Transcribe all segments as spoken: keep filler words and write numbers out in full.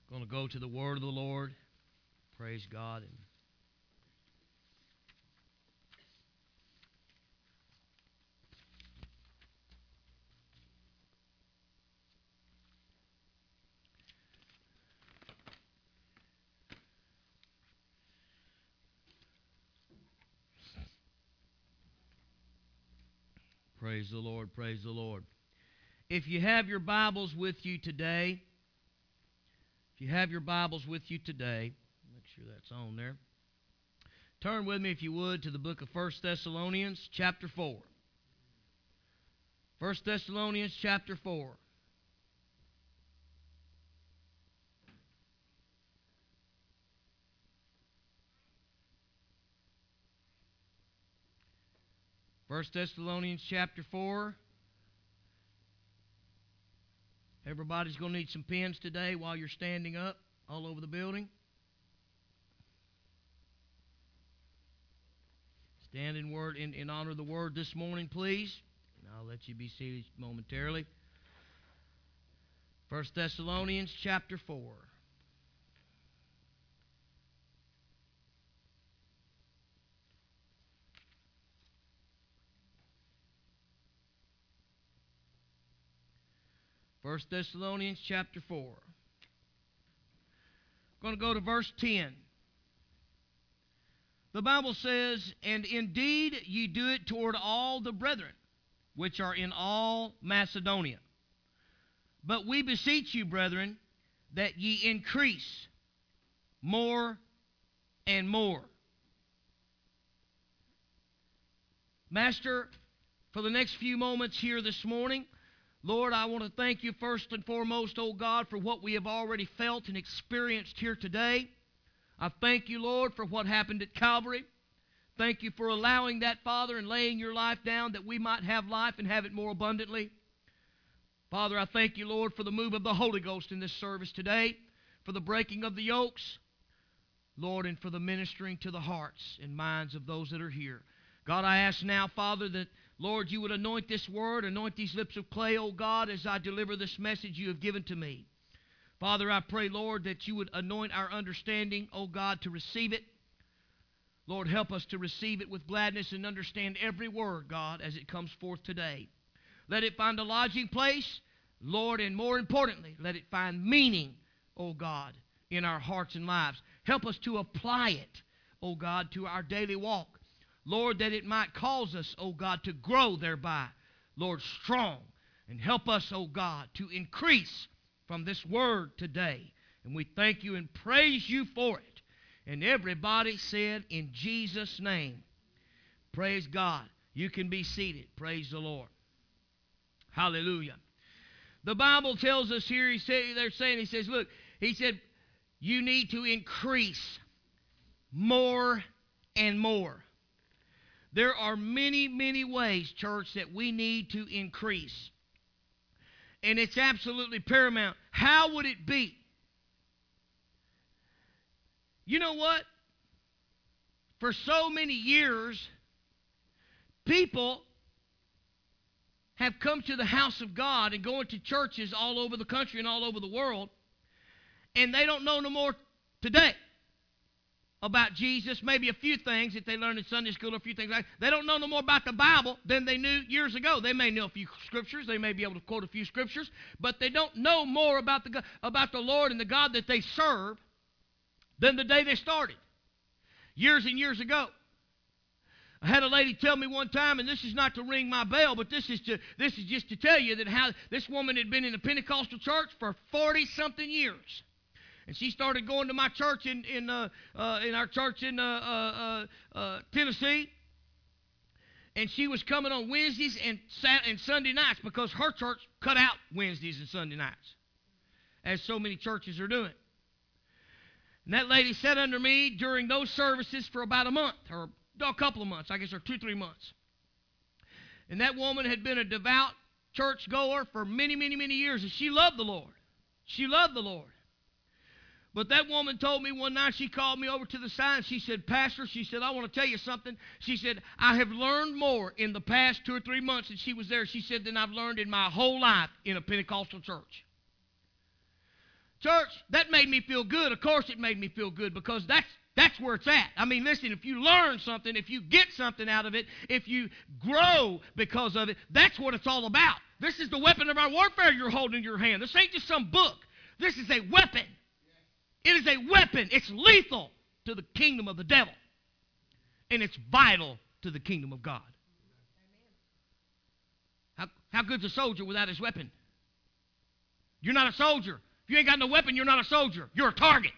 Going to go to the word of the Lord. Praise God. And praise the Lord, praise the Lord. If you have your Bibles with you today, if you have your Bibles with you today, make sure that's on there. Turn with me, if you would, to the book of First Thessalonians, chapter four. First Thessalonians, chapter four. First Thessalonians, chapter four. Everybody's going to need some pens today while you're standing up all over the building. Stand in word in, in honor of the word this morning, please. And I'll let you be seated momentarily. First Thessalonians chapter four. First Thessalonians chapter four. I'm going to go to verse ten. The Bible says, "And indeed ye do it toward all the brethren, which are in all Macedonia. But we beseech you, brethren, that ye increase more and more." Master, for the next few moments here this morning, Lord, I want to thank you first and foremost, oh God, for what we have already felt and experienced here today. I thank you, Lord, for what happened at Calvary. Thank you for allowing that, Father, and laying your life down that we might have life and have it more abundantly. Father, I thank you, Lord, for the move of the Holy Ghost in this service today, for the breaking of the yokes, Lord, and for the ministering to the hearts and minds of those that are here. God, I ask now, Father, that, Lord, you would anoint this word, anoint these lips of clay, oh God, as I deliver this message you have given to me. Father, I pray, Lord, that you would anoint our understanding, oh God, to receive it. Lord, help us to receive it with gladness and understand every word, God, as it comes forth today. Let it find a lodging place, Lord, and more importantly, let it find meaning, oh God, in our hearts and lives. Help us to apply it, oh God, to our daily walk. Lord, that it might cause us, oh God, to grow thereby, Lord, strong. And help us, oh God, to increase from this word today. And we thank you and praise you for it. And everybody said, in Jesus' name, praise God. You can be seated. Praise the Lord. Hallelujah. The Bible tells us here, he say, they're saying, he says, look, he said, you need to increase more and more. There are many, many ways, church, that we need to increase. And it's absolutely paramount. How would it be? You know what? For so many years, people have come to the house of God and going to churches all over the country and all over the world, and they don't know no more today about Jesus, maybe a few things that they learned in Sunday school, a few things like that. They don't know no more about the Bible than they knew years ago. They may know a few scriptures. They may be able to quote a few scriptures, but they don't know more about the, about the Lord and the God that they serve than the day they started, years and years ago. I had a lady tell me one time, and this is not to ring my bell, but this is to this is just to tell you that how this woman had been in a Pentecostal church for forty-something years. And she started going to my church in in uh, uh, in our church in uh, uh, uh, Tennessee. And she was coming on Wednesdays and Sat and Sunday nights because her church cut out Wednesdays and Sunday nights, as so many churches are doing. And that lady sat under me during those services for about a month, or a couple of months, I guess, or two, three months. And that woman had been a devout church goer for many, many, many years, and she loved the Lord. She loved the Lord. But that woman told me one night, she called me over to the side, and she said, Pastor, she said, I want to tell you something. She said, I have learned more in the past two or three months that she was there, she said, than I've learned in my whole life in a Pentecostal church. Church, that made me feel good. Of course it made me feel good because that's That's where it's at. I mean, listen, if you learn something, if you get something out of it, if you grow because of it, that's what it's all about. This is the weapon of our warfare you're holding in your hand. This ain't just some book. This is a weapon. It is a weapon. It's lethal to the kingdom of the devil. And it's vital to the kingdom of God. How, how good's a soldier without his weapon? You're not a soldier. If you ain't got no weapon, you're not a soldier. You're a target.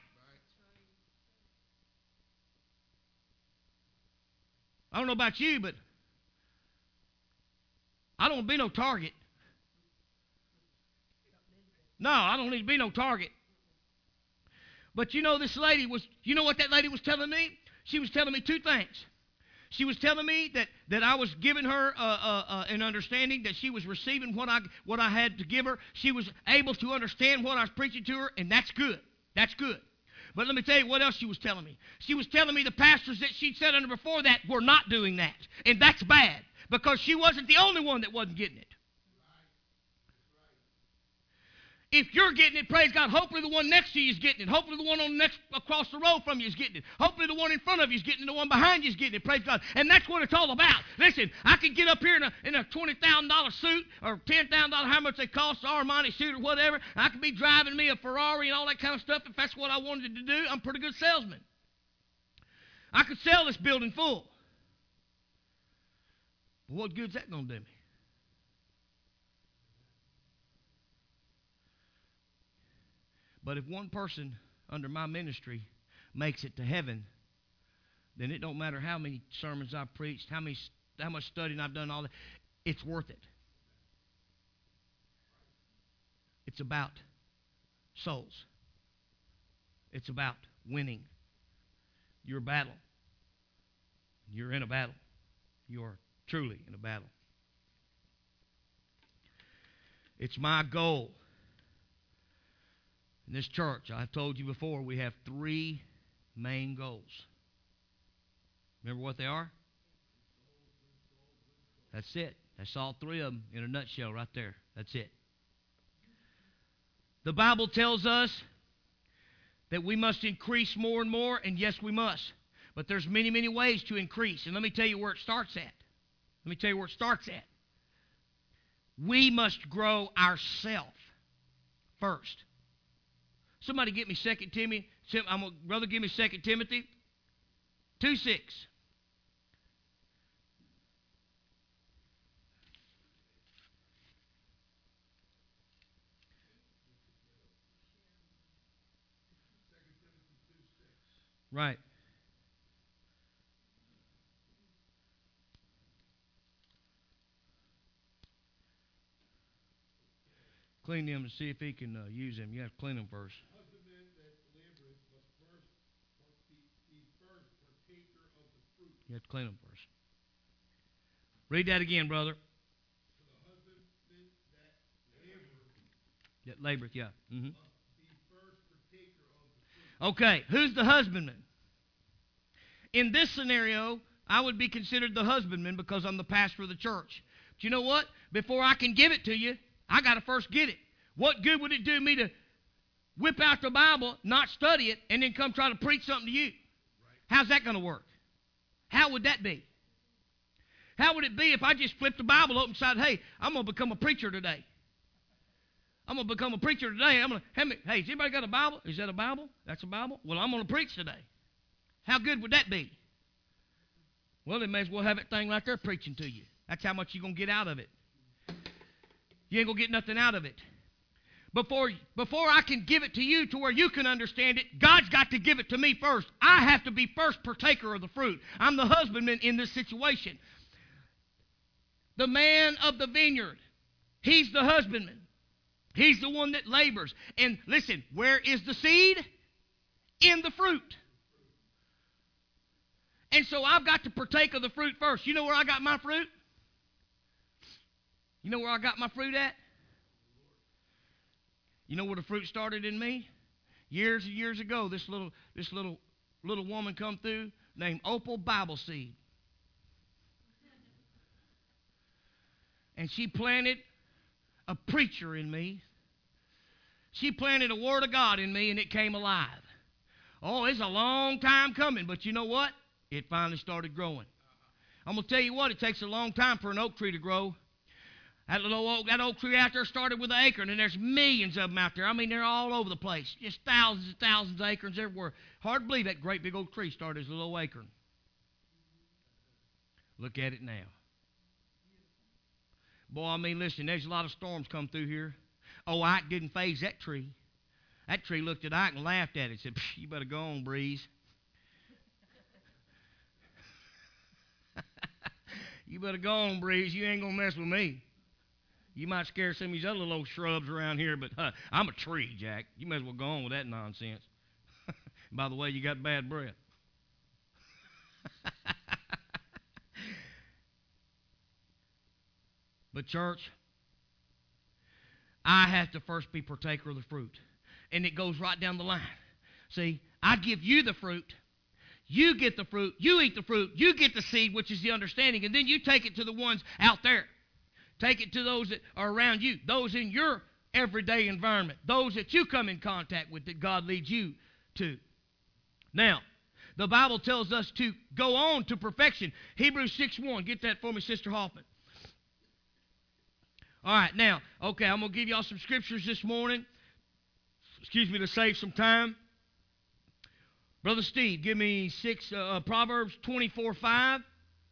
I don't know about you, but I don't want to be no target. No, I don't need to be no target. But you know, this lady was, you know what that lady was telling me? She was telling me two things. She was telling me that, that I was giving her uh, uh, uh, an understanding, that she was receiving what I, what I had to give her. She was able to understand what I was preaching to her, and that's good. That's good. But let me tell you what else she was telling me. She was telling me the pastors that she'd sat under before that were not doing that. And that's bad, because she wasn't the only one that wasn't getting it. If you're getting it, praise God, hopefully the one next to you is getting it. Hopefully the one on the next across the road from you is getting it. Hopefully the one in front of you is getting it. The one behind you is getting it. Praise God. And that's what it's all about. Listen, I could get up here in a, in a twenty thousand dollars suit or ten thousand dollars, how much they cost, Armani suit or whatever. I could be driving me a Ferrari and all that kind of stuff. If that's what I wanted to do, I'm a pretty good salesman. I could sell this building full. But what good's that going to do me? But if one person under my ministry makes it to heaven, then it don't matter how many sermons I've preached, how many, how much studying I've done, all that. It's worth it. It's about souls. It's about winning your battle. You're in a battle. You're truly in a battle. It's my goal. In this church, I've told you before, we have three main goals. Remember what they are? That's it. That's all three of them in a nutshell right there. That's it. The Bible tells us that we must increase more and more, and yes, we must. But there's many, many ways to increase. And let me tell you where it starts at. Let me tell you where it starts at. We must grow ourselves first. Somebody get me Second Timothy. I'm gonna, brother, give me Second Timothy two six. Right. Clean them to see if he can uh, use them. You have to clean them first. You have to clean them first. Read that again, brother. That laboreth, yeah. Mm-hmm. Okay, who's the husbandman? In this scenario, I would be considered the husbandman because I'm the pastor of the church. But you know what? Before I can give it to you, I got to first get it. What good would it do me to whip out the Bible, not study it, and then come try to preach something to you? How's that going to work? How would that be? How would it be if I just flipped the Bible open and said, hey, I'm going to become a preacher today? I'm going to become a preacher today. I'm going to, hey, has anybody got a Bible? Is that a Bible? That's a Bible? Well, I'm going to preach today. How good would that be? Well, they may as well have that thing right there preaching to you. That's how much you're going to get out of it. You ain't going to get nothing out of it. Before, before I can give it to you to where you can understand it, God's got to give it to me first. I have to be first partaker of the fruit. I'm the husbandman in this situation. The man of the vineyard, he's the husbandman. He's the one that labors. And listen, where is the seed? In the fruit. And so I've got to partake of the fruit first. You know where I got my fruit? You know where I got my fruit at? You know where the fruit started in me? Years and years ago, this little this little little woman come through named Opal Bible Seed. And she planted a preacher in me She planted a word of God in me, and it came alive. Oh, it's a long time coming, but you know what? It finally started growing. I'm going to tell you what, it takes a long time for an oak tree to grow. That little oak, that oak tree out there started with an acorn, and there's millions of them out there. I mean, they're all over the place. Just thousands and thousands of acorns everywhere. Hard to believe that great big oak tree started as a little acorn. Look at it now. Boy, I mean, listen, there's a lot of storms come through here. Oh, Ike didn't phase that tree. That tree looked at Ike and laughed at it and said, you better go on, breeze. You better go on, breeze. You ain't going to mess with me. You might scare some of these other little old shrubs around here, but uh, I'm a tree, Jack. You may as well go on with that nonsense. By the way, you got bad breath. But church, I have to first be partaker of the fruit. And it goes right down the line. See, I give you the fruit. You get the fruit. You eat the fruit. You get the seed, which is the understanding. And then you take it to the ones out there. Take it to those that are around you. Those in your everyday environment. Those that you come in contact with that God leads you to. Now, the Bible tells us to go on to perfection. Hebrews six one. Get that for me, Sister Hoffman. All right, now, okay, I'm going to give y'all some scriptures this morning. Excuse me, to save some time. Brother Steve, give me six uh, Proverbs twenty-four five.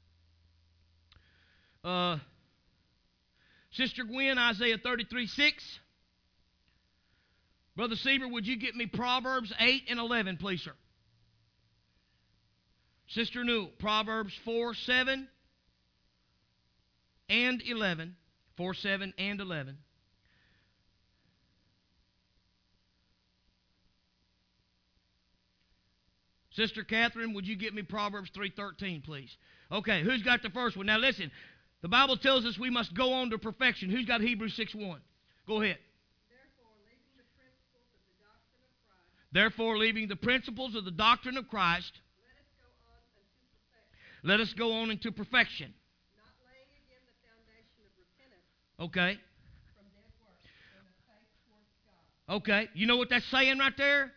Uh, Sister Gwen, Isaiah thirty-three six. Brother Seaver, would you get me Proverbs eight and eleven, please, sir? Sister Newell, Proverbs four seven and eleven. four seven and eleven. Sister Catherine, would you get me Proverbs three thirteen, please? Okay, who's got the first one? Now listen, the Bible tells us we must go on to perfection. Who's got Hebrews six one? Go ahead. Therefore, leaving the principles of the doctrine of Christ, let us go on into perfection. Not laying again the foundation of repentance. Okay. From dead works and of faith towards God. Okay. You know what that's saying right there?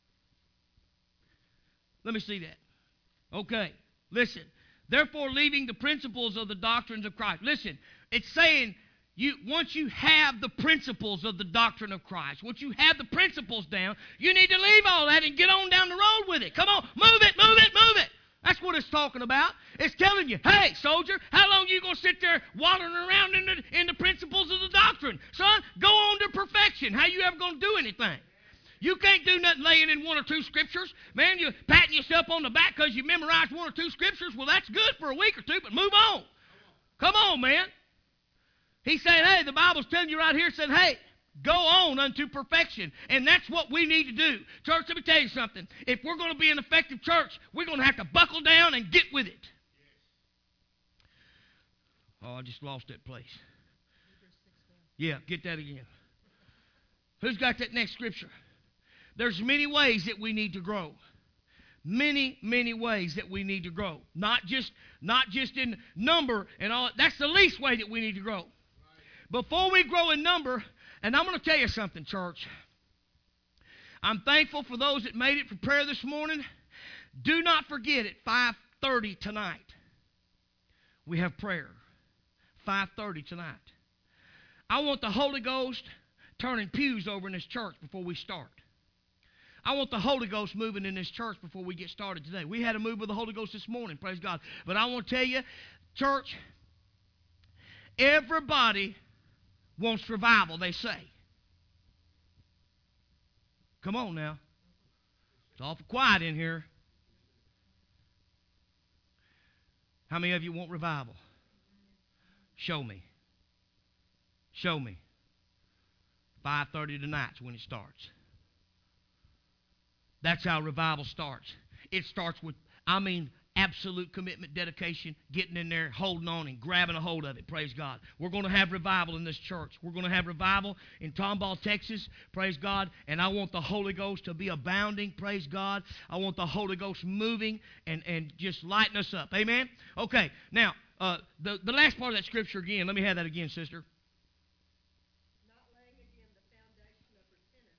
Let me see that. Okay. Listen. Therefore, leaving the principles of the doctrines of Christ. Listen. It's saying you once you have the principles of the doctrine of Christ, once you have the principles down, you need to leave all that and get on down the road with it. Come on. Move it, move it, move it. That's what it's talking about. It's telling you, hey, soldier, how long are you going to sit there wandering around in the, in the principles of the doctrine? Son, go on to perfection. How you ever going to do anything? You can't do nothing laying in one or two scriptures. Man, you're patting yourself on the back because you memorized one or two scriptures. Well, that's good for a week or two, but move on. Come on, man. He's saying, hey, the Bible's telling you right here, saying, hey, go on unto perfection. And that's what we need to do. Church, let me tell you something. If we're going to be an effective church, we're going to have to buckle down and get with it. Oh, I just lost that place. Yeah, get that again. Who's got that next scripture? There's many ways that we need to grow. Many, many ways that we need to grow. Not just, not just in number and all. That's the least way that we need to grow. Before we grow in number, and I'm going to tell you something, church. I'm thankful for those that made it for prayer this morning. Do not forget at five thirty tonight, we have prayer. five thirty tonight. I want the Holy Ghost turning pews over in this church before we start. I want the Holy Ghost moving in this church before we get started today. We had a move with the Holy Ghost this morning, praise God. But I want to tell you, church, everybody wants revival, they say. Come on now. It's awful quiet in here. How many of you want revival? Show me. Show me. five thirty tonight's when it starts. That's how revival starts. It starts with, I mean, absolute commitment, dedication, getting in there, holding on and grabbing a hold of it. Praise God. We're going to have revival in this church. We're going to have revival in Tomball, Texas. Praise God. And I want the Holy Ghost to be abounding. Praise God. I want the Holy Ghost moving and, and just lighting us up. Amen? Okay. Now, uh, the, the last part of that scripture again. Let me have that again, sister. Not laying again the foundation of repentance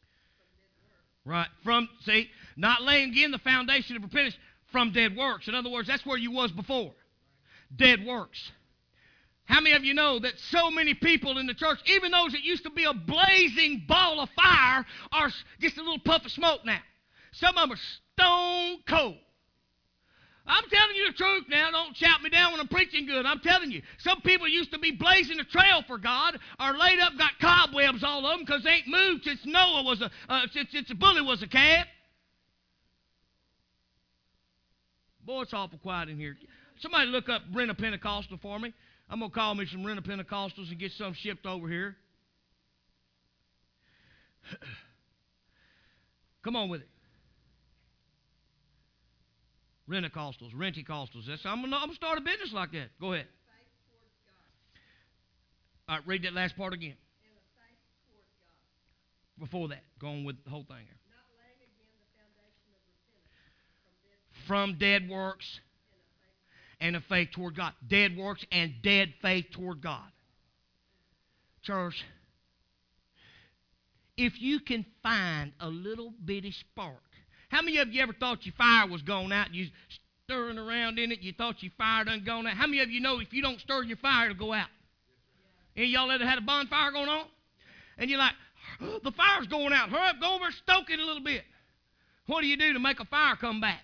Right. From, see, not laying again the foundation of repentance from dead works. In other words, that's where you was before. Dead works. How many of you know that so many people in the church, even those that used to be a blazing ball of fire, are just a little puff of smoke now? Some of them are stone cold. I'm telling you the truth now. Don't shout me down when I'm preaching good. I'm telling you. Some people used to be blazing a trail for God, are laid up, got cobwebs all of them because they ain't moved since Noah was a, uh, since, since a bully was a cat. Boy, it's awful quiet in here. Somebody look up Rent a Pentecostal for me. I'm going to call me some Rent a Pentecostals and get some shipped over here. Come on with it. Rentacostals, renticostals. That's, I'm going to start a business like that. Go ahead. All right, read that last part again. Before that, go on with the whole thing here. Not laying again the foundation of repentance From dead works and a faith toward God. Dead works and dead faith toward God. Church, if you can find a little bitty spark. How many of you ever thought your fire was gone out and you stirring around in it, you thought your fire done gone out? How many of you know if you don't stir your fire, it'll go out? Any of y'all ever had a bonfire going on? And you're like, the fire's going out. Hurry up, go over and stoke it a little bit. What do you do to make a fire come back?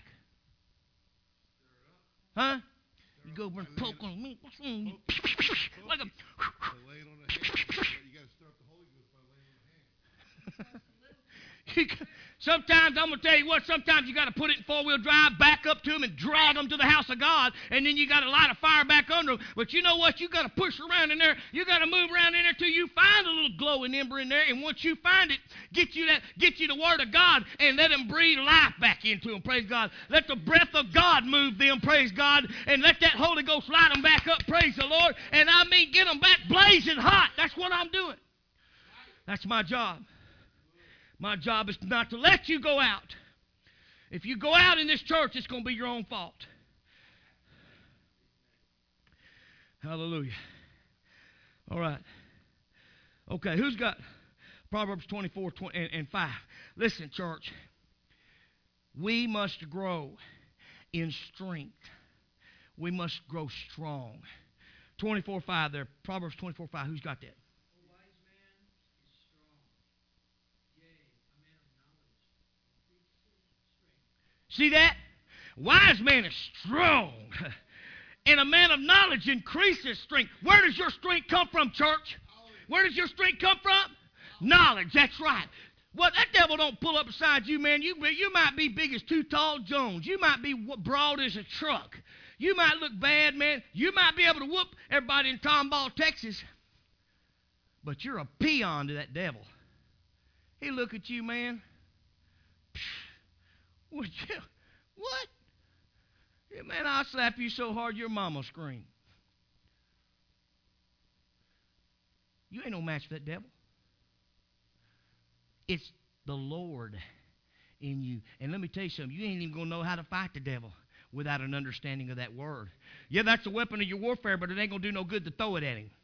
Huh? You go over and poke on me. What's wrong? Like a... You got to stir up the Holy Ghost by laying on the hand. Sometimes, I'm going to tell you what, sometimes you got to put it in four-wheel drive, back up to them, and drag them to the house of God, and then you got to light a fire back under them. But you know what? You got to push around in there. You got to move around in there till you find a little glowing ember in there, and once you find it, get you that, get you the Word of God, and let them breathe life back into them, praise God. Let the breath of God move them, praise God, and let that Holy Ghost light them back up, praise the Lord, and I mean get them back blazing hot. That's what I'm doing. That's my job. My job is not to let you go out. If you go out in this church, it's going to be your own fault. Hallelujah. All right. Okay, who's got Proverbs twenty-four and, and five? Listen, church. We must grow in strength. We must grow strong. twenty-four five there. Proverbs twenty-four five. Who's got that? See that? Wise man is strong. And a man of knowledge increases strength. Where does your strength come from, church? Where does your strength come from? Knowledge. That's right. Well, that devil don't pull up beside you, man. You, you might be big as Too Tall Jones. You might be broad as a truck. You might look bad, man. You might be able to whoop everybody in Tomball, Texas. But you're a peon to that devil. He look at you, man. Would you? What? Yeah, man, I'll slap you so hard your mama scream. You ain't no match for that devil. It's the Lord in you. And let me tell you something. You ain't even going to know how to fight the devil without an understanding of that word. Yeah, that's the weapon of your warfare, but it ain't going to do no good to throw it at him.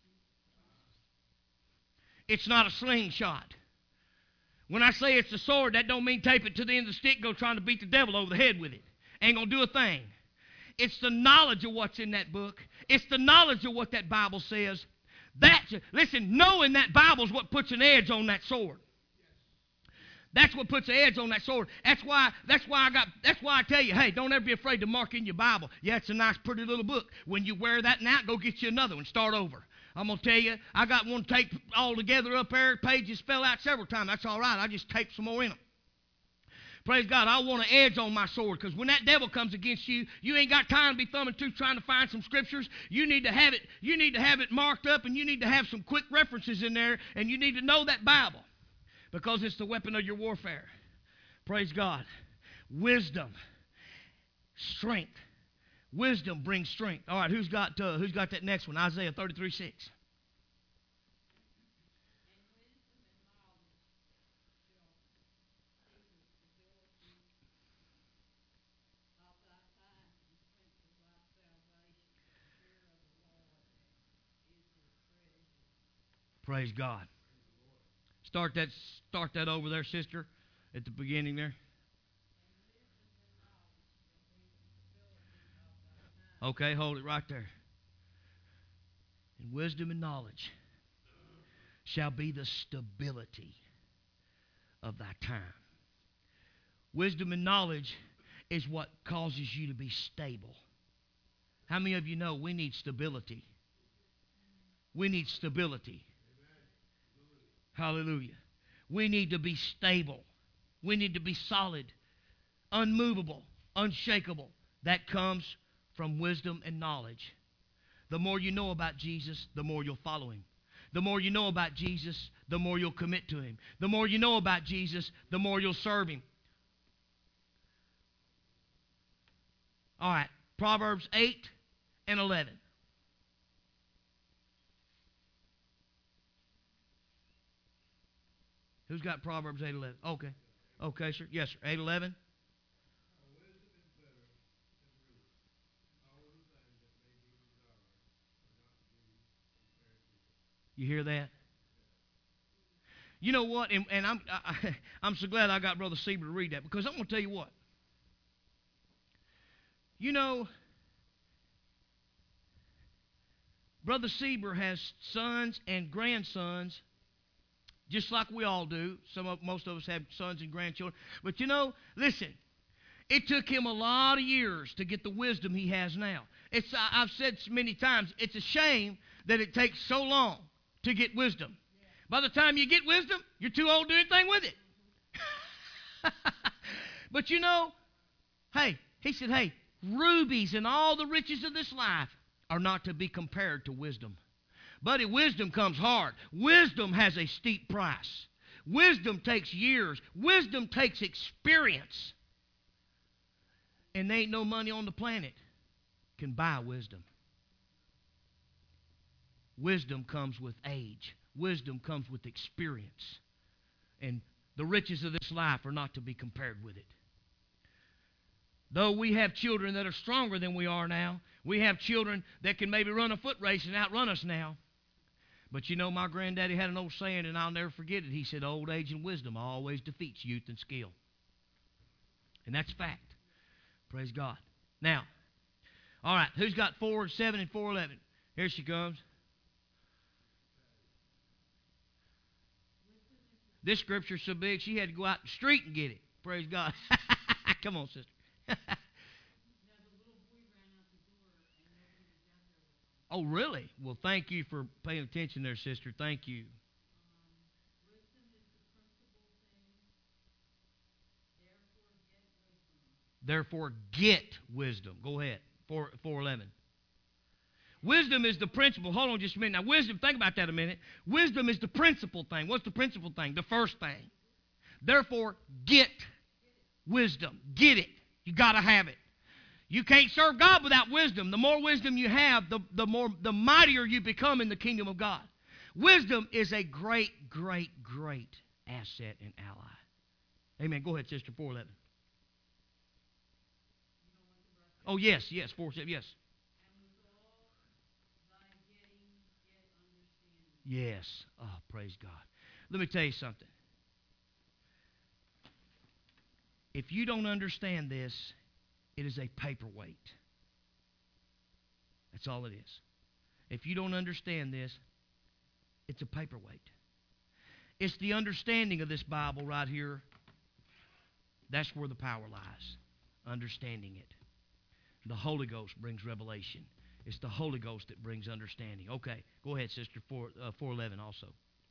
It's not a slingshot. When I say it's a sword, that don't mean tape it to the end of the stick, go trying to beat the devil over the head with it. Ain't going to do a thing. It's the knowledge of what's in that book. It's the knowledge of what that Bible says. That's, listen, knowing that Bible is what puts an edge on that sword. That's what puts an edge on that sword. That's why, that's why I got, that's why I tell you, hey, don't ever be afraid to mark in your Bible. Yeah, it's a nice, pretty little book. When you wear that out, go get you another one. Start over. I'm going to tell you, I got one taped all together up there. Pages fell out several times. That's all right. I just taped some more in them. Praise God. I want an edge on my sword because when that devil comes against you, you ain't got time to be thumbing through trying to find some scriptures. You need to have it, you need to have it marked up, and you need to have some quick references in there, and you need to know that Bible because it's the weapon of your warfare. Praise God. Wisdom. Strength. Wisdom brings strength. All right, who's got uh, who's got that next one? Isaiah thirty-three six. Praise God. Start that, start that over there, sister. At the beginning there? Okay, hold it right there. And wisdom and knowledge shall be the stability of thy time. Wisdom and knowledge is what causes you to be stable. How many of you know we need stability? We need stability. Hallelujah. We need to be stable. We need to be solid, unmovable, unshakable. That comes from wisdom and knowledge. The more you know about Jesus, the more you'll follow him. The more you know about Jesus, the more you'll commit to him. The more you know about Jesus, the more you'll serve him. All right, Proverbs eight and eleven. Who's got Proverbs eight eleven? Okay. Okay, sir. Yes, sir. eight eleven. You hear that? You know what? And, and I'm I, I'm so glad I got Brother Sieber to read that, because I'm going to tell you what. You know, Brother Sieber has sons and grandsons, just like we all do. Some of, most of us have sons and grandchildren. But you know, listen, it took him a lot of years to get the wisdom he has now. It's I've said many times, it's a shame that it takes so long to get wisdom. By the time you get wisdom, you're too old to do anything with it. But you know, hey, he said, hey, rubies and all the riches of this life are not to be compared to wisdom. Buddy, wisdom comes hard. Wisdom has a steep price. Wisdom takes years. Wisdom takes experience. And there ain't no money on the planet can buy wisdom. Wisdom comes with age. Wisdom comes with experience. And the riches of this life are not to be compared with it. Though we have children that are stronger than we are now, we have children that can maybe run a foot race and outrun us now. But you know, my granddaddy had an old saying, and I'll never forget it. He said, old age and wisdom always defeats youth and skill. And that's fact. Praise God. Now, all right, who's got four seven and four eleven? Here she comes. This scripture's so big, she had to go out the street and get it. Praise God. Come on, sister. Oh, really? Well, thank you for paying attention there, sister. Thank you. Therefore, get wisdom. Go ahead. four eleven. Wisdom is the principle. Hold on just a minute. Now, wisdom, think about that a minute. Wisdom is the principal thing. What's the principal thing? The first thing. Therefore, get wisdom. Get it. You got to have it. You can't serve God without wisdom. The more wisdom you have, the, the more the mightier you become in the kingdom of God. Wisdom is a great, great, great asset and ally. Amen. Go ahead, sister. four eleven. Oh, yes, yes. four seven, yes. Yes. Oh, praise God. Let me tell you something. If you don't understand this, it is a paperweight. That's all it is. If you don't understand this, it's a paperweight. It's the understanding of this Bible right here. That's where the power lies. Understanding it. The Holy Ghost brings revelation. It's the Holy Ghost that brings understanding. Okay, go ahead, sister. four eleven also.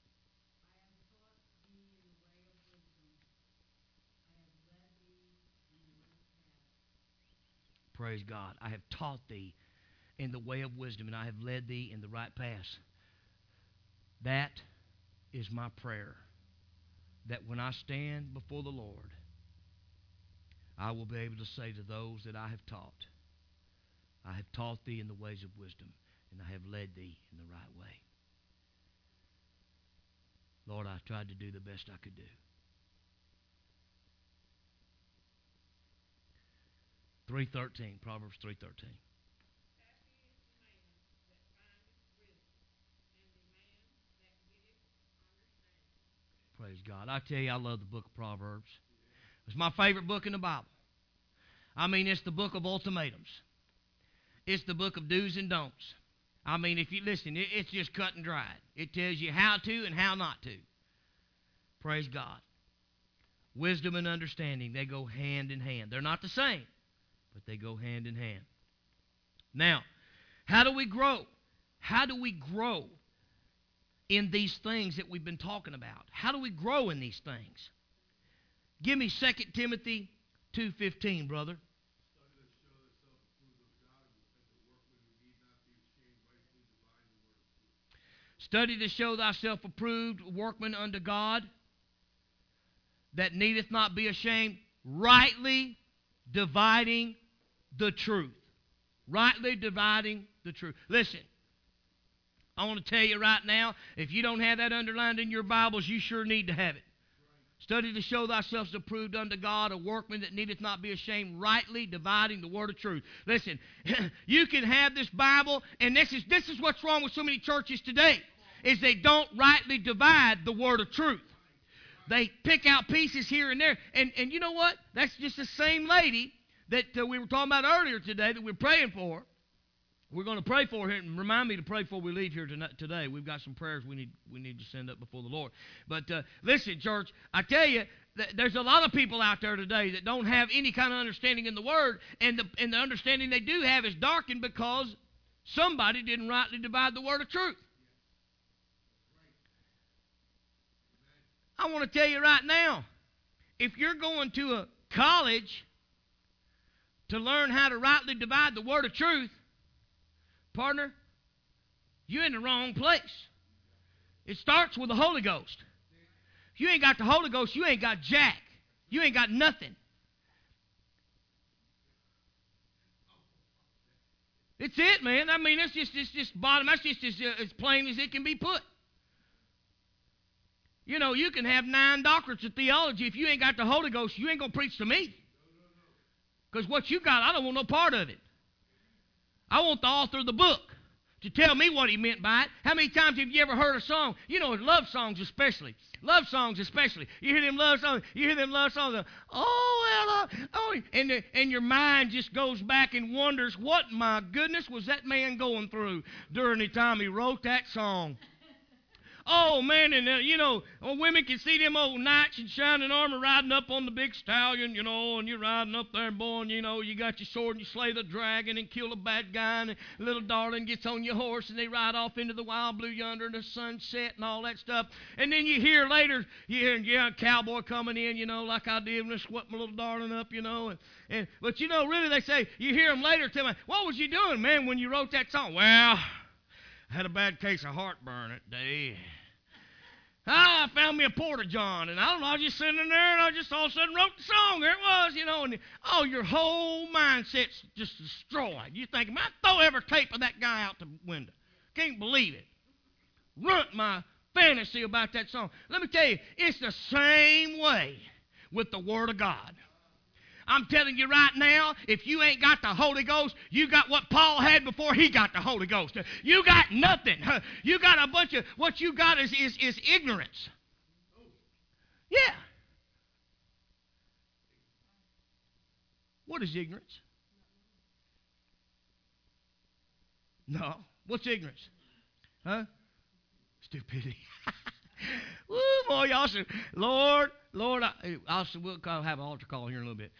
Praise God. I have taught thee in the way of wisdom, and I have led thee in the right path. That is my prayer, that when I stand before the Lord, I will be able to say to those that I have taught, I have taught thee in the ways of wisdom, and I have led thee in the right way. Lord, I tried to do the best I could do. three thirteen, Proverbs three thirteen. Praise God. I tell you, I love the book of Proverbs. It's my favorite book in the Bible. I mean, it's the book of ultimatums. It's the book of do's and don'ts. I mean, if you listen, it, it's just cut and dried. It tells you how to and how not to. Praise God. Wisdom and understanding, they go hand in hand. They're not the same, but they go hand in hand. Now, how do we grow? How do we grow in these things that we've been talking about? How do we grow in these things? Give me Second Timothy two fifteen, brother. Study to show thyself approved, workman unto God, that needeth not be ashamed, rightly dividing the truth. Rightly dividing the truth. Listen, I want to tell you right now, if you don't have that underlined in your Bibles, you sure need to have it. Study to show thyself approved unto God, a workman that needeth not be ashamed, rightly dividing the word of truth. Listen, you can have this Bible, and this is this is what's wrong with so many churches today, is they don't rightly divide the word of truth. They pick out pieces here and there, and, and you know what? That's just the same lady that uh, we were talking about earlier today that we're praying for. We're going to pray for her, and remind me to pray before we leave here tonight, today. We've got some prayers we need we need to send up before the Lord. But uh, listen, church, I tell you, th- there's a lot of people out there today that don't have any kind of understanding in the Word, and the, and the understanding they do have is darkened because somebody didn't rightly divide the word of truth. I want to tell you right now, if you're going to a college to learn how to rightly divide the word of truth, partner, you're in the wrong place. It starts with the Holy Ghost. If you ain't got the Holy Ghost, you ain't got jack. You ain't got nothing. It's it, man. I mean, that's just, it's just bottom. That's just as, uh, as plain as it can be put. You know, you can have nine doctorates of theology. If you ain't got the Holy Ghost, you ain't going to preach to me. Because what you got, I don't want no part of it. I want the author of the book to tell me what he meant by it. How many times have you ever heard a song? You know, love songs especially. Love songs especially. You hear them love songs. You hear them love songs. Uh, oh, well, uh, oh, and, the, and your mind just goes back and wonders, what, my goodness, was that man going through during the time he wrote that song? Oh, man, and, uh, you know, well, women can see them old knights in shining armor riding up on the big stallion, you know, and you're riding up there, boy, and, you know, you got your sword and you slay the dragon and kill a bad guy, and the little darling gets on your horse, and they ride off into the wild blue yonder and the sunset and all that stuff. And then you hear later, you hear yeah, a cowboy coming in, you know, like I did when I swept my little darling up, you know. And, and But, you know, really, they say, you hear them later tell me, what was you doing, man, when you wrote that song? Well, I had a bad case of heartburn that day. I found me a porta-john, and I don't know, I was just sitting in there, and I just all of a sudden wrote the song. There it was, you know, and oh, your whole mindset's just destroyed. You think, man, throw every tape of that guy out the window. Can't believe it. Ruined my fantasy about that song. Let me tell you, it's the same way with the Word of God. I'm telling you right now, if you ain't got the Holy Ghost, you got what Paul had before he got the Holy Ghost. You got nothing. You got a bunch of, what you got is, is, is ignorance. Yeah. What is ignorance? No. What's ignorance? Huh? Stupidity. Woo, boy, y'all should, Lord, Lord, I, I'll, we'll have an altar call here in a little bit.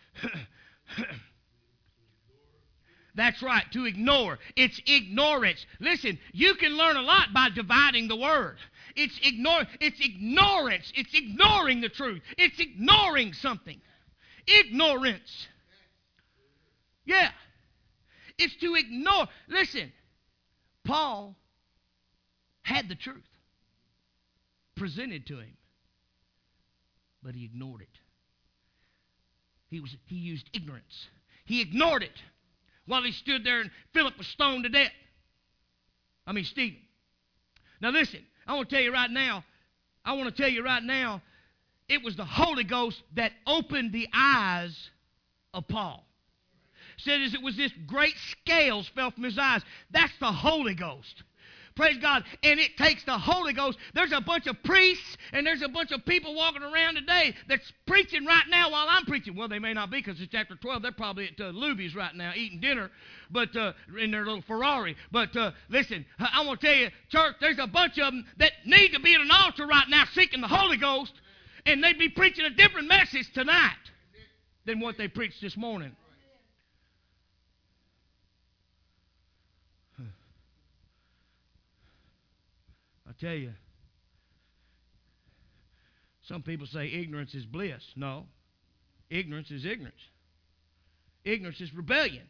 That's right, to ignore. It's ignorance. Listen, you can learn a lot by dividing the word. It's ignore. It's ignorance. It's ignoring the truth. It's ignoring something. Ignorance. Yeah. It's to ignore. Listen, Paul had the truth presented to him, but he ignored it. He was he used ignorance. He ignored it while he stood there and Philip was stoned to death. I mean Stephen. Now listen, I want to tell you right now, I want to tell you right now, it was the Holy Ghost that opened the eyes of Paul. Said as it was this great scales fell from his eyes. That's the Holy Ghost. Praise God. And it takes the Holy Ghost. There's a bunch of priests and there's a bunch of people walking around today that's preaching right now while I'm preaching. Well, they may not be because it's chapter twelve. They're probably at uh, Luby's right now eating dinner but uh, in their little Ferrari. But uh, listen, I want to tell you, church, there's a bunch of them that need to be at an altar right now seeking the Holy Ghost, and they'd be preaching a different message tonight than what they preached this morning. I tell you, some people say ignorance is bliss. No, ignorance is ignorance. Ignorance is rebellion.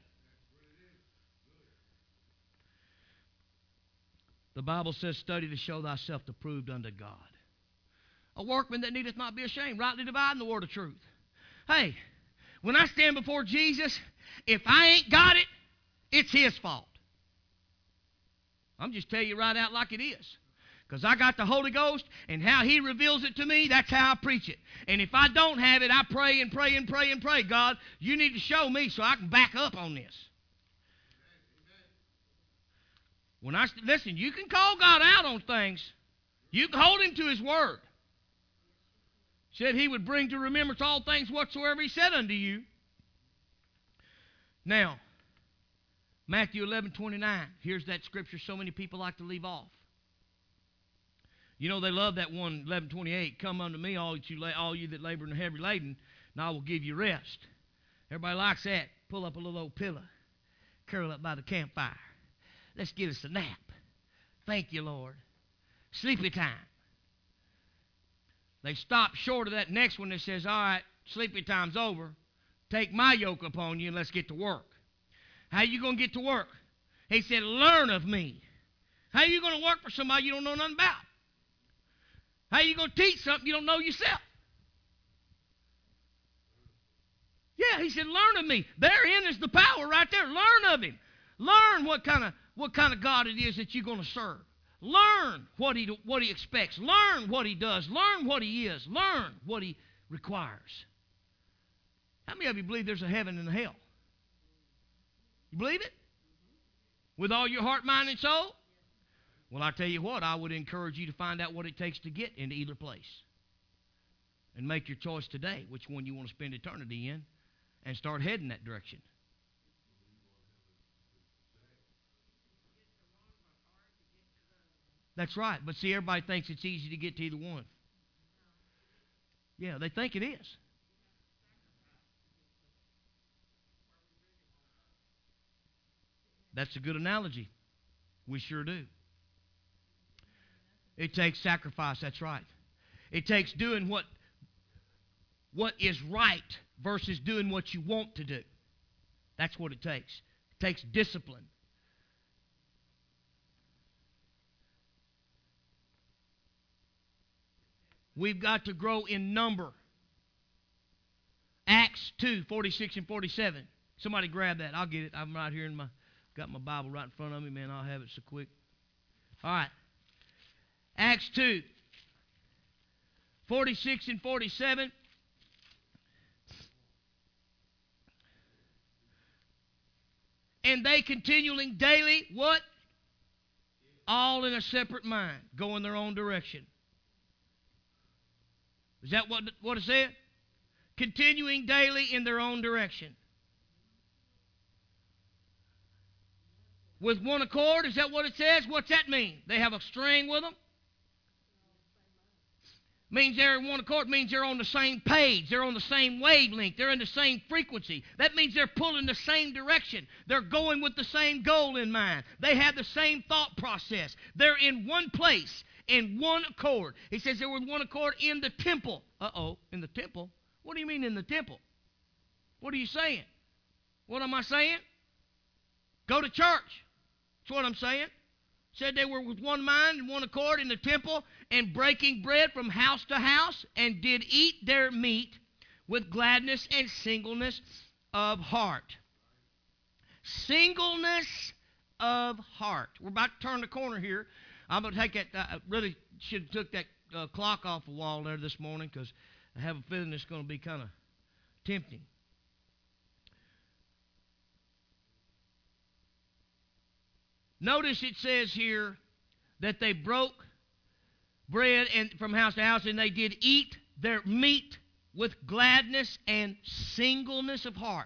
The Bible says, study to show thyself approved unto God. A workman that needeth not be ashamed, rightly dividing the word of truth. Hey, when I stand before Jesus, if I ain't got it, it's His fault. I'm just telling you right out like it is. Because I got the Holy Ghost, and how He reveals it to me, that's how I preach it. And if I don't have it, I pray and pray and pray and pray. God, you need to show me so I can back up on this. When I listen, you can call God out on things. You can hold Him to His word. Said He would bring to remembrance all things whatsoever He said unto you. Now, Matthew eleven twenty-nine. Here's that scripture so many people like to leave off. You know, they love that one, eleven twenty-eight. Come unto me, all you, all you that labor and are heavy laden, and I will give you rest. Everybody likes that. Pull up a little old pillow. Curl up by the campfire. Let's get us a nap. Thank you, Lord. Sleepy time. They stop short of that next one that says, all right, sleepy time's over. Take my yoke upon you and let's get to work. How you going to get to work? He said, learn of me. How you going to work for somebody you don't know nothing about? How you going to teach something you don't know yourself? Yeah, he said, learn of me. Therein is the power right there. Learn of Him. Learn what kind of what kind of God it is that you're going to serve. Learn what he, what he expects. Learn what He does. Learn what He is. Learn what He requires. How many of you believe there's a heaven and a hell? You believe it? With all your heart, mind, and soul? Well, I tell you what, I would encourage you to find out what it takes to get into either place. And make your choice today, which one you want to spend eternity in, and start heading that direction. That's right. But see, everybody thinks it's easy to get to either one. Yeah, they think it is. That's a good analogy. We sure do. It takes sacrifice, that's right. It takes doing what, what is right versus doing what you want to do. That's what it takes. It takes discipline. We've got to grow in number. Acts two, forty-six and forty-seven. Somebody grab that. I'll get it. I'm right here in my, got my Bible right in front of me, man. I'll have it so quick. All right. Acts two, forty-six and forty-seven. And they continuing daily, what? All in a separate mind, going their own direction. Is that what, what it said? Continuing daily in their own direction. With one accord, is that what it says? What's that mean? They have a string with them? Means they're in one accord. Means they're on the same page. They're on the same wavelength. They're in the same frequency. That means they're pulling the same direction. They're going with the same goal in mind. They have the same thought process. They're in one place, in one accord. He says they were in one accord in the temple. Uh-oh, in the temple? What do you mean in the temple? What are you saying? What am I saying? Go to church. That's what I'm saying. Said they were with one mind and one accord in the temple and breaking bread from house to house and did eat their meat with gladness and singleness of heart. Singleness of heart. We're about to turn the corner here. I'm going to take that. I really should have took that uh, clock off the wall there this morning because I have a feeling it's going to be kind of tempting. Notice it says here, that they broke bread and from house to house, and they did eat their meat with gladness and singleness of heart.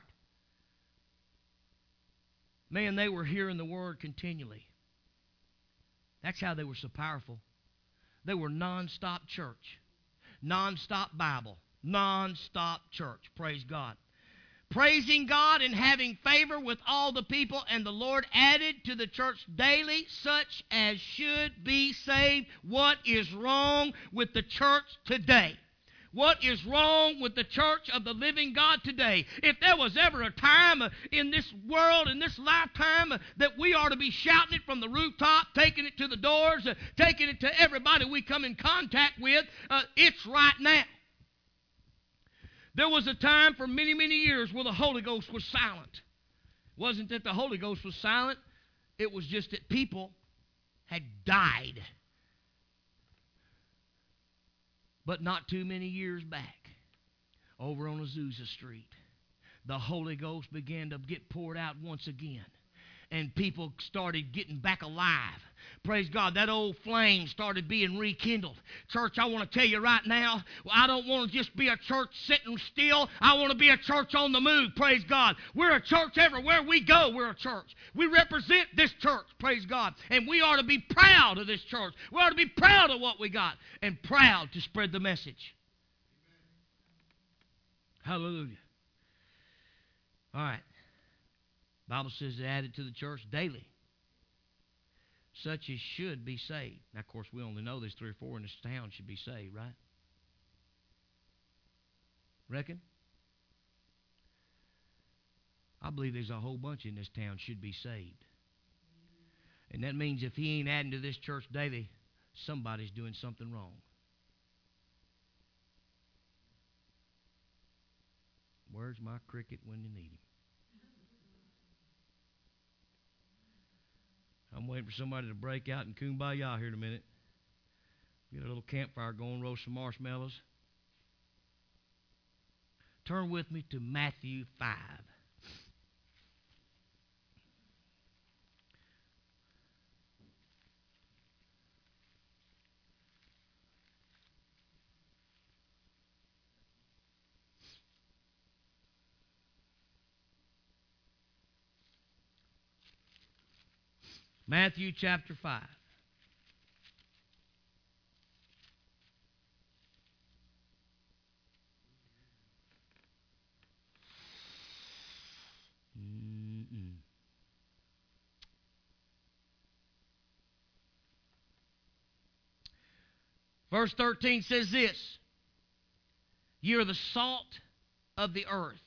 Man, they were hearing the word continually. That's how they were so powerful. They were non-stop church. Non-stop Bible. Non-stop church. Praise God. Praising God and having favor with all the people, and the Lord added to the church daily such as should be saved. What is wrong with the church today? What is wrong with the church of the living God today? If there was ever a time in this world, in this lifetime, that we ought to be shouting it from the rooftop, taking it to the doors, taking it to everybody we come in contact with, uh, it's right now. There was a time for many, many years where the Holy Ghost was silent. It wasn't that the Holy Ghost was silent. It was just that people had died. But not too many years back, over on Azusa Street, the Holy Ghost began to get poured out once again. And people started getting back alive. Praise God, that old flame started being rekindled. Church, I want to tell you right now, I don't want to just be a church sitting still. I want to be a church on the move, praise God. We're a church everywhere we go, we're a church. We represent this church, praise God. And we ought to be proud of this church. We ought to be proud of what we got and proud to spread the message. Hallelujah. All right. Bible says it added to the church daily. Such as should be saved. Now, of course, we only know there's three or four in this town should be saved, right? Reckon? I believe there's a whole bunch in this town should be saved. And that means if he ain't adding to this church daily, somebody's doing something wrong. Where's my cricket when you need him? I'm waiting for somebody to break out in kumbaya here in a minute. Get a little campfire going, roast some marshmallows. Turn with me to Matthew five. Matthew chapter five. Mm-mm. Verse thirteen says this: "Ye are the salt of the earth.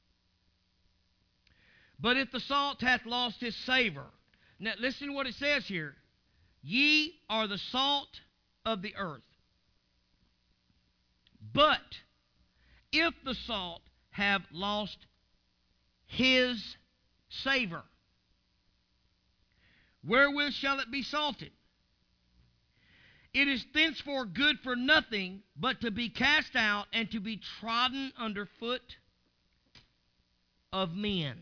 But if the salt hath lost his savor," now listen to what it says here. Ye are the salt of the earth. But if the salt have lost his savor, wherewith shall it be salted? It is thenceforth good for nothing but to be cast out and to be trodden under foot of men.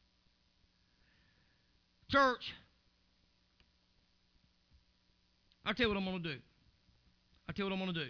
Church, I'll tell you what I'm going to do. I'll tell you what I'm going to do.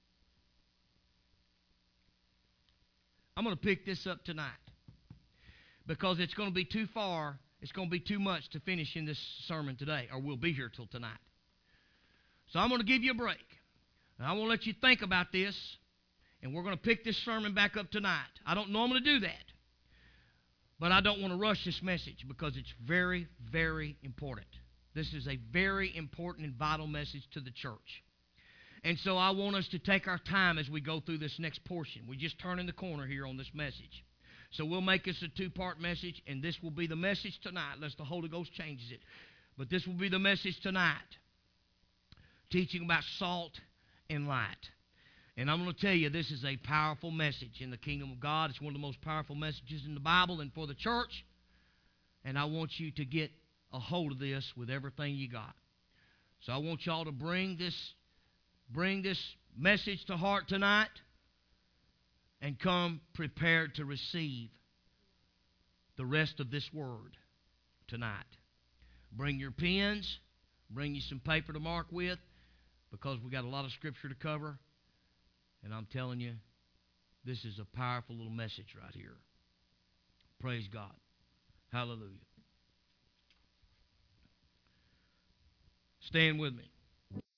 I'm going to pick this up tonight because it's going to be too far. It's going to be too much to finish in this sermon today, or we'll be here till tonight. So I'm going to give you a break. And I want to let you think about this, and we're going to pick this sermon back up tonight. I don't normally do that, but I don't want to rush this message because it's very, very important. This is a very important and vital message to the church. And so I want us to take our time as we go through this next portion. We just turn in the corner here on this message. So we'll make this a two-part message, and this will be the message tonight, unless the Holy Ghost changes it. But this will be the message tonight, teaching about salt and light. And I'm going to tell you, this is a powerful message in the kingdom of God. It's one of the most powerful messages in the Bible and for the church. And I want you to get a hold of this with everything you got. So I want y'all to bring this, bring this message to heart tonight and come prepared to receive the rest of this word tonight. Bring your pens, Bring you some paper to mark with because we got a lot of Scripture to cover. And I'm telling you, this is a powerful little message right here. Praise God. Hallelujah. Stand with me.